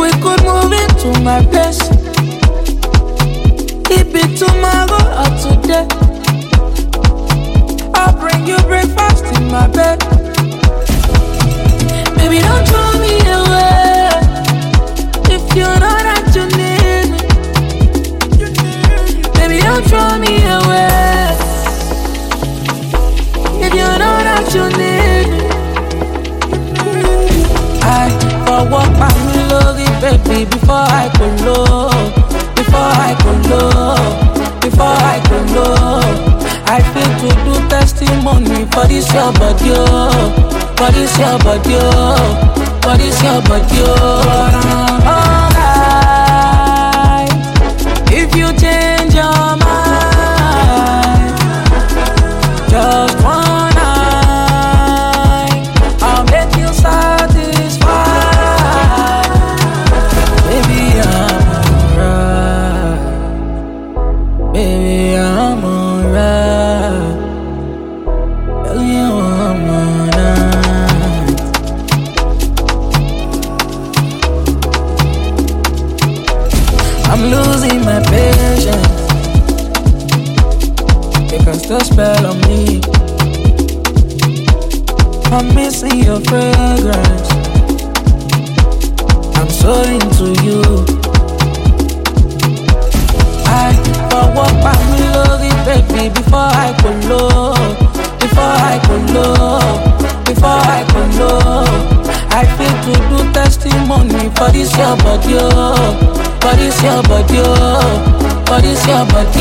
we could move into my place. Keep it tomorrow or today. I'll bring you breakfast in my bed. Baby, don't throw me away. If you know that you need me, baby, don't throw me away. If you know that you need me, I walk my melody, baby, before I go low, before I go low, before I go low. I feel to do testimony for this your body, for this your body, for this your body. Alright, if you change your mind, just one night, I'll make you satisfied. Baby, I'm alright. Baby, I'm alright. Tell you I'm alright. I'm losing my patience. You can still spell on me. I'm missing your fragrance. I'm so into you. I walk by melody, baby, before I go low, before I go low, before I go low. I feel to do testimony for this your body, for this your body, for this your body.